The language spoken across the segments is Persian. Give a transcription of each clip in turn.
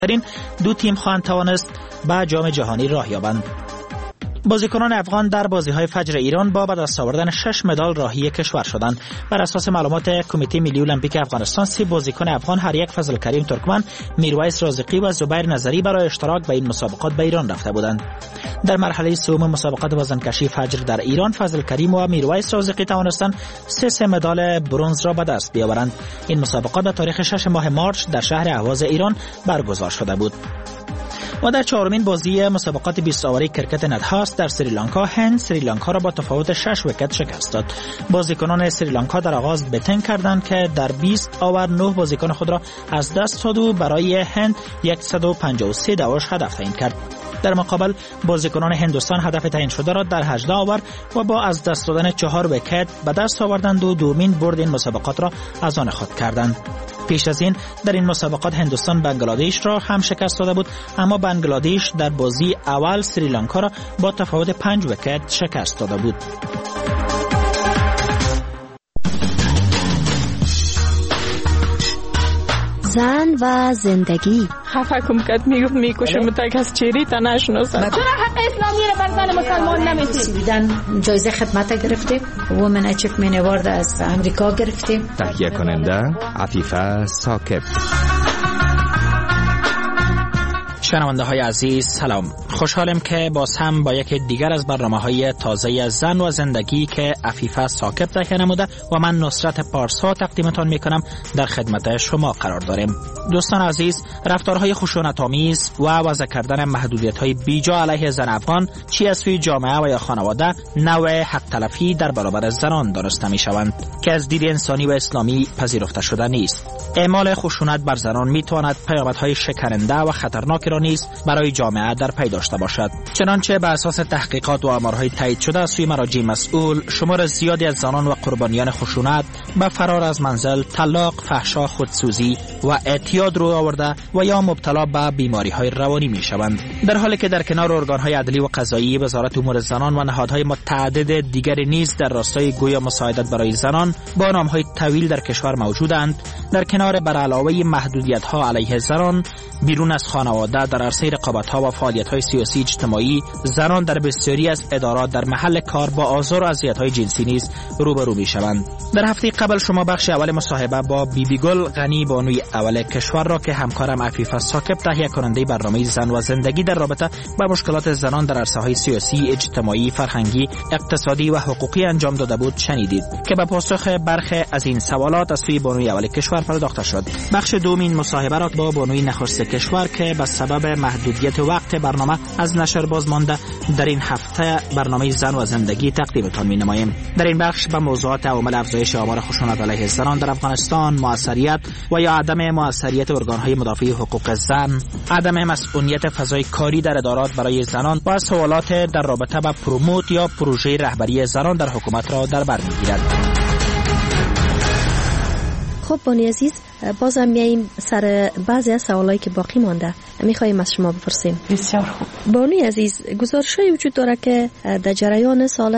این دو تیم خواهند توانست به جام جهانی راه یابند. بازیکنان افغان در بازی‌های فجر ایران با به دست آوردن 6 مدال راهی کشور شدند. بر اساس معلومات کمیته ملی المپیک افغانستان، 3 بازیکن افغان، هر یک فضل کریم ترکمن، میرویس رازقی و زبیر نظری، برای اشتراک به این مسابقات به ایران رفته بودند. در مرحله سوم مسابقات وزنکشی فجر در ایران، فضل کریم و میرویس رازقی توانستند 3 مدال برنز را به دست بیاورند. این مسابقات به تاریخ 6 ماه مارس در شهر اهواز ایران برگزار شده بود. و در چهارمین بازی مسابقات 20 آوری کرکت ندهاست در سریلانکا، هند سریلانکا را با تفاوت 6 ویکت شکست داد. بازیکنان سریلانکا در آغاز بتنگ کردند که در 20 آور 9 بازیکن خود را از دست داد و برای هند 153 دعواش هدف تعیین کرد. در مقابل بازیکنان هندوستان هدف تعیین شده را در 18 آور و با از دست دادن 4 ویکت به دست آوردند و دومین برد این مسابقات را از آن خود کردند. پیش از این در این مسابقات هندوستان بنگلادیش را هم شکست داده بود، اما بنگلادیش در بازی اول سریلانکا را با تفاوت 5 ویکت شکست داده بود. زن و زندگی. خفه کم کد میگفت میکشم تا کس چیری تا نشناسد. چرا حق اسلامی را بر زن مسلمان نمیدید؟ سویدن جایزه خدمت گرفتیم، وومن اچیومنت اوارد از امریکا گرفتیم. تهیه کننده عفیفه ثاقب. شنونده های عزیز سلام، خوشحالم که باز هم با یک دیگر از برنامه‌های تازه زن و زندگی که عفیفه ثاقب تهیه نموده و من نصرت پارسا تقدیمتان میکنم در خدمت شما قرار داریم. دوستان عزیز، رفتارهای خشونت‌آمیز و وضع کردن محدودیت‌های بیجا علیه زن افغان چی از سوی جامعه و یا خانواده نوع حق تلفی در برابر زنان دانسته می‌شوند که از دید انسانی و اسلامی پذیرفته شده نیست. اعمال خشونت بر زنان میتواند پیامدهای شکننده و خطرناکی را نیز برای جامعه در پی داشته باشد. چنانچه به اساس تحقیقات و آمارهای تایید شده از سوی مراجع مسئول، شمار زیادی از زنان و قربانیان خشونت به فرار از منزل، طلاق، فحشا، خودسوزی و اعتیاد رو آورده و یا مبتلا به بیماری‌های روانی می‌شوند. در حالی که در کنار ارگان‌های عدلی و قضایی، وزارت امور زنان و نهادهای متعدد دیگری نیز در راستای گویا مساعدت برای زنان با نام‌های طویل در کشور موجودند، در کنار بر علاوه محدودیت‌ها علیه زنان بیرون از خانواده در عرصه رقابت‌ها و فعالیت‌های سیاسی اجتماعی، زنان در بسیاری از ادارات در محل کار با آزار و اذیت‌های جنسی نیز روبرو می‌شوند. در هفته قبل شما بخش اول مصاحبه با بیبی گل غنی بانوی اول کشور را که همکارم عفیفه ثاقب تهیه کننده برنامه زن و زندگی در رابطه با مشکلات زنان در عرصه‌های سیاسی، اجتماعی، فرهنگی، اقتصادی و حقوقی انجام داده بود شنیدید که به پاسخ برخی از این سوالات از سوی بانوی اول کشور پرداخته شد. بخش دوم این مصاحبه را با بانوی نخست کشور که به سبب محدودیت وقت برنامه از نشر باز مانده در این هفته برنامه زن و زندگی تقدیمتان می‌نماییم. در این بخش به موضوعات عوامل افزایش آمار خشونت علیه زنان در افغانستان، موثریت و یا عدم موثریت ارگان‌های مدافع حقوق زن، عدم مسئولیت فضای کاری در ادارات برای زنان و سوالات در رابطه با پروموت یا پروژه رهبری زنان در حکومت را در بر می‌گیرد. خب بانی عزیز، بازم میاییم سر بعضی از سوالایی که باقی مانده میخوایم از شما بپرسیم. بسیار خوب. بانی عزیز، گزارشی وجود داره که در جریان سال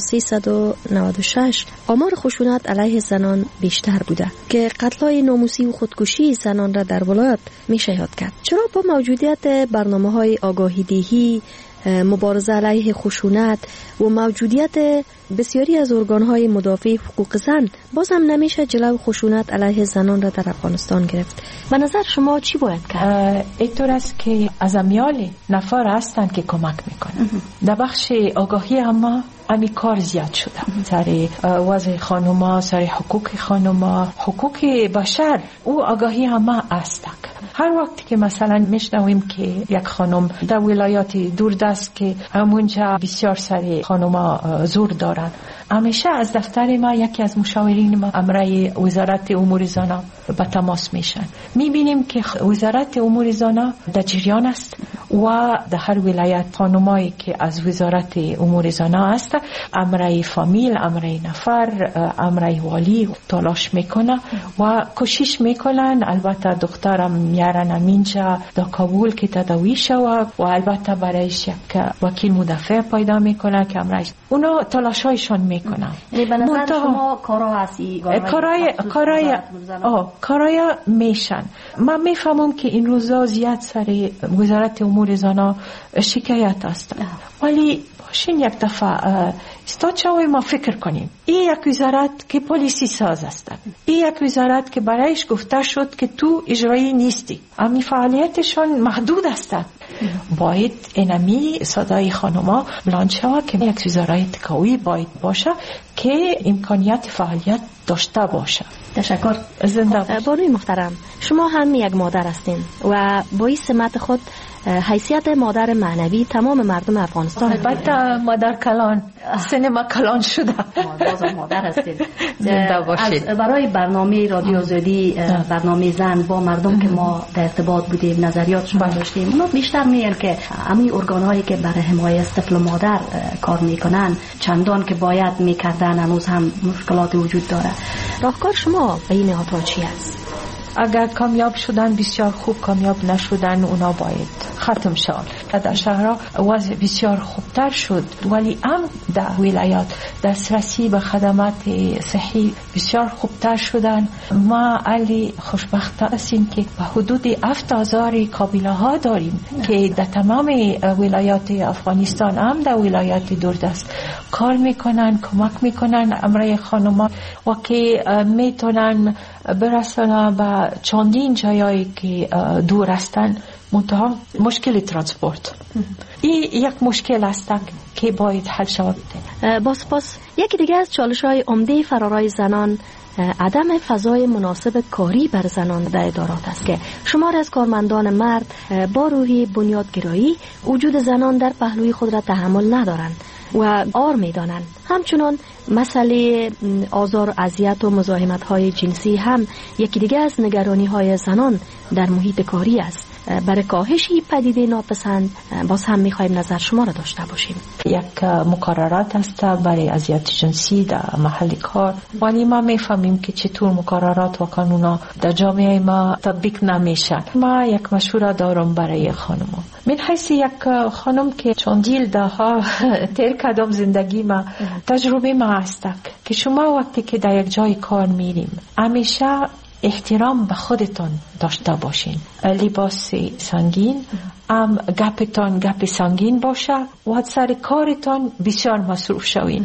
1396 آمار خشونت علیه زنان بیشتر بوده که قتل‌های ناموسی و خودکشی زنان را در ولایت میشه یاد کرد. چرا با موجودیت برنامه‌های آگاهی دهی، مبارزه علیه خشونت و موجودیت بسیاری از ارگان‌های مدافع حقوق زن بازم نمیشه جلو خشونت علیه زنان را در افغانستان گرفت؟ به نظر شما چی باید کرد؟ اینطور است که از امیال نفر هستند که کمک میکنن. در بخش آگاهی اما امی کار زیاد شده سر وضع خانوما، سر حقوق خانوما، حقوق بشر او آگاهی اما است. هر وقتی که مثلا میشنویم که یک خانم در ولایات دوردست که همونجا بسیار سر خانوما زور دارن، همیشه از دفتر ما یکی از مشاورین ما امرای وزارت امور زنان به تماس میشن. میبینیم که وزارت امور زنان در جریان است و در هر ولایت خانمایی که از وزارت امور زنان هست امرای فامیل، امرای نفر، امرای والی تلاش میکنه و کوشش میکنن. البته دخترم میارن اینجا در کابل که تداوی شود و البته برایش یک وکیل مدافع پیدا میکنه که امرایش اونا تلاشایشان میکنن. به نظر شما کارا هستی؟ کارای میشن. من میفهمم که این روزا زیاد سر وزارت امور زنان شکایت است، ولی باشین یک دفعه استاد شوی ما فکر کنیم. این یک وزارت که پلیسی ساز است، این یک وزارت که برایش گفته شد که تو اجرایی نیستی، امی فعالیتشون محدود است. باید اینمی صدای خانوما بلند شود که یک وزارت قوی باید باشه که امکانیت فعالیت داشته باشه. تشکر. زنده باشید. بانوی محترم، شما هم یک مادر هستین و با این سمت خود حیثیت مادر معنوی تمام مردم افغانستان. البته مادر کلان، سینما کلان شده. بازم مادر هستین. زنده باشید. برای برنامه رادیو آزادی، برنامه زن با مردم که ما در ارتباط بودیم، نظریات شما داشتیم، اونا بیشتر میگن که همین ارگان‌هایی که برای حمایت از طفل مادر کار میکنن چندان که باید میکردن هنوز هم مشکلات وجود داره. راهکار شما به این نهادها چی است؟ اگر کامیاب شدن بسیار خوب، کامیاب نشدن اونا باید ختم شد. در شهرها وضع بسیار خوبتر شد، ولی هم در ولایات دسترسی به خدمات صحی بسیار خوبتر شدن. ما علی خوشبخت هستیم که به حدود 7000 قابله ها داریم که در تمام ولایات افغانستان هم در ولایات دوردست کار میکنن، کمک میکنن امرای خانوما و که میتونن برسن به چندین جایی که دور هستن. منتها مشکل ترانسپورت این یک مشکل است که باید حل شود. با سپاس. یکی دیگه از چالش‌های عمده فرارای زنان عدم فضای مناسب کاری بر زنان در ادارات است که شمار از کارمندان مرد با روحی بنیادگرایی وجود زنان در پهلوی خود را تحمل ندارند و آر می‌دانند. همچنان مسئله آزار و اذیت و مزاحمت‌های جنسی هم یکی دیگه از نگرانی‌های زنان در محیط کاری است. برای کاهش این پدیده ناپسند باز هم می‌خوایم نظر شما را داشته باشیم. یک مقررات است برای اذیت جنسی در محل کار، ولی ما می‌فهمیم که چطور مقررات و قانونا در جامعه ما تطبیق نمیشه. ما یک مشوره دارم برای خانم‌ها. من حیث یک خانم که چندین دهها تیر کردم زندگی ما، تجربه ما است که شما وقتی که در یک جای کار میریم همیشه احترام به خودتان داشته باشین. لباس سنگین، گپتان گپ سنگین باشه و سر کارتان بسیار مصروف شوین.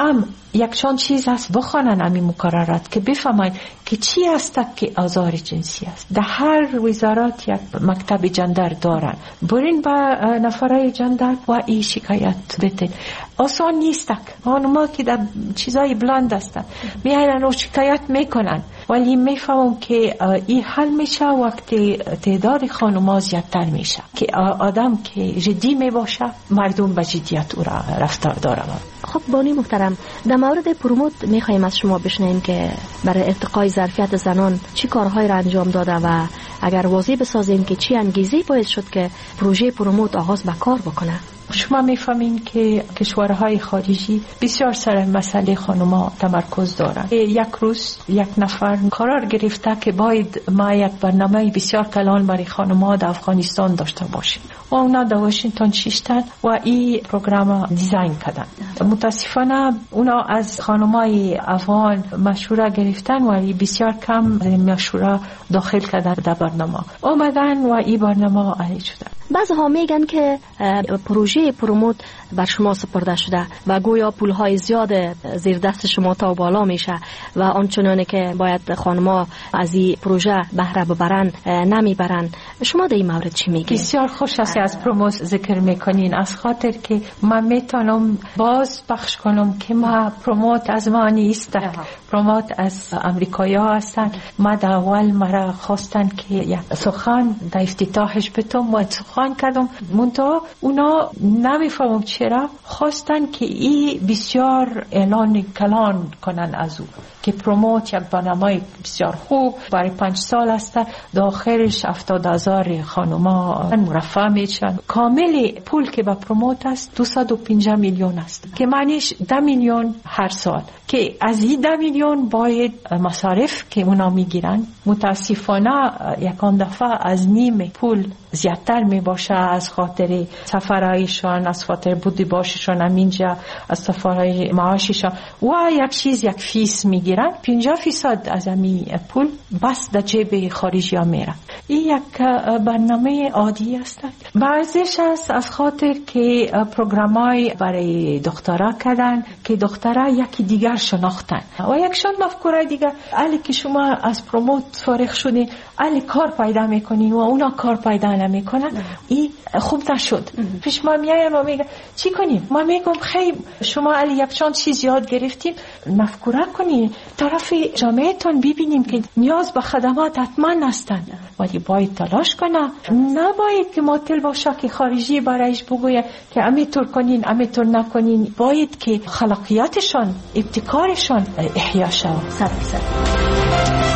یک چند چیز هست بخوانن همین مقررات که بفهمن که چی است که آزار جنسی است. در هر وزارت یک مکتب جندر دارن، برین با نفرای جندر و این شکایت بتین. آسان نیست. خانوما که در چیزای بلند هستن میایرن و شکایت میکنن، ولی میفهمم که این حل میشه وقتی تعداد خانوما زیادتر میشه که آدم که جدی میباشه مردم به جدیت او را رفتار داره. خب بانی محترم، در مورد پروموت میخوایم از شما بشنویم که برای ارتقای ظرفیت زنان چی کارهایی را انجام داده و اگر واضح بسازیم که چی انگیزه باعث شد که پروژه پروموت آغاز به کار بکنه. شما میفهمیم که کشورهای خارجی بسیار سر مسئله خانوما تمرکز دارند. یک روز یک نفر قرار گرفته که باید ما یک برنامه بسیار کلان برای خانوما در افغانستان داشته باشیم و اونا در واشنگتن شیشتن و این پروگرام دیزاین کردن. متاسفانه اونا از خانمای افغان مشوره گرفتن ولی بسیار کم مشوره داخل کردن در برنامه اومدن و این برنامه عالی شده. بعضی ها میگن که پروژه پروموت بر شما سپرده شده و گویا پولهای زیاد زیر دست شما تا بالا میشه و آنچنانی که باید خانما از این پروژه بهره ببرن نمیبرن. شما در این مورد چی میگید؟ بسیار خوش است از پروموت ذکر میکنین، از خاطر که من میتونم باز پخش کنم که ما پروموت از ما نیست. پروموت از امریکایی ها هستن. ما در اول مرا خواستن که یک سخن در افتتاحش بتم و سخن بند کردم. منتها اونا نمیفهمم چرا خواستن که این بسیار اعلان کلان کنن از او که پروموت یک برنامه بسیار خوب برای 5 سال است، داخلش 70,000 خانوما مرفع میشن. کامل پول که با پروموت است 250 میلیون است که معنیش 10 میلیون هر سال، که از این 10 میلیون باید مصارف که اونا میگیرن متاسفانه یکان دفعه از نیم پول زیادتر می باشه، از خاطر سفرهایشان، از خاطر بودی باششان همینجا، از سفرهای معاششان و یک چیز یک فیس میگیرن. 50% از همین پول بس در جیب خارجی ها میره. این یک برنامه عادی است. بعضیش است از خاطر که پروگرامای برای دخترها کردن که دخترها یکی دیگر شناختن و یکشان مفکوره دیگر. علی که شما از پروموت فارغ شدین، علی کار پیدا میکنین و اونا کار پیدا نمیکنن، این خوب نشد. پیش ما میایم و میگه چی کنیم؟ ما میگم خیلی شما علی یکشان چیز یاد گرفتیم، مفکوره کنین، طرف جامعهتون ببینیم که نیاز به خدمات حتما هستن، ولی باید تلاش کنه. نباید که معطل باشه که خارجی برایش بگویه که امیتور کنین امیتور نکنین. باید که خلاقیتشان، ابتکارشان احیا شود. 100%.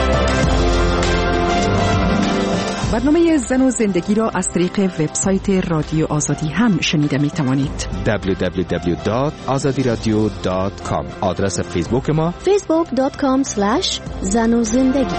برنامه زن و زندگی را از طریق وبسایت رادیو آزادی هم شنیده می توانید. www.azadiradio.com. آدرس فیسبوک ما facebook.com/zanozindagi.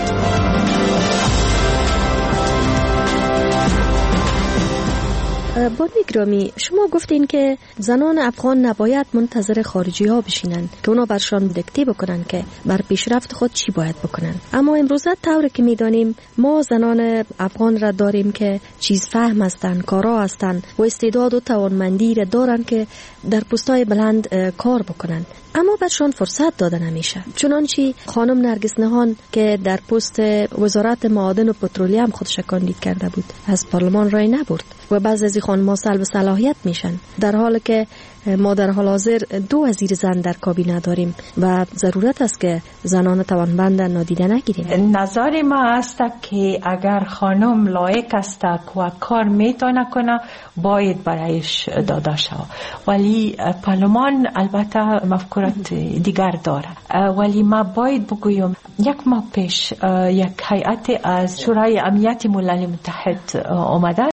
بانوی گرامی، شما گفتین که زنان افغان نباید منتظر خارجی ها بشینن که اونا برشان دیکته بکنن که بر پیشرفت خود چی باید بکنن. اما امروزه طوری که میدانیم ما زنان افغان را داریم که چیز فهم هستن، کارا هستن و استعداد و توانمندی را دارن که در پست‌های بلند کار بکنن، اما برشان فرصت داده نمیشه. چنانچه خانم نرگس نهان که در پست وزارت معادن و پترولیوم خودش کاندید کرده بود، از پارلمان رای نبرد و بعضی از خانم‌ها سلب صلاحیت میشن، در حالی که ما در حال حاضر 2 وزیر زن در کابینه داریم و ضرورت است که زنان توانمند نادیده نگیریم. نظر ما است که اگر خانم لایق است و کار میتونه کنه باید برایش داده شود، ولی پارلمان البته مفکورت دیگر داره. ولی ما باید بگویم 1 ماه پیش یک هیئت از شورای امنیت ملل متحد آمده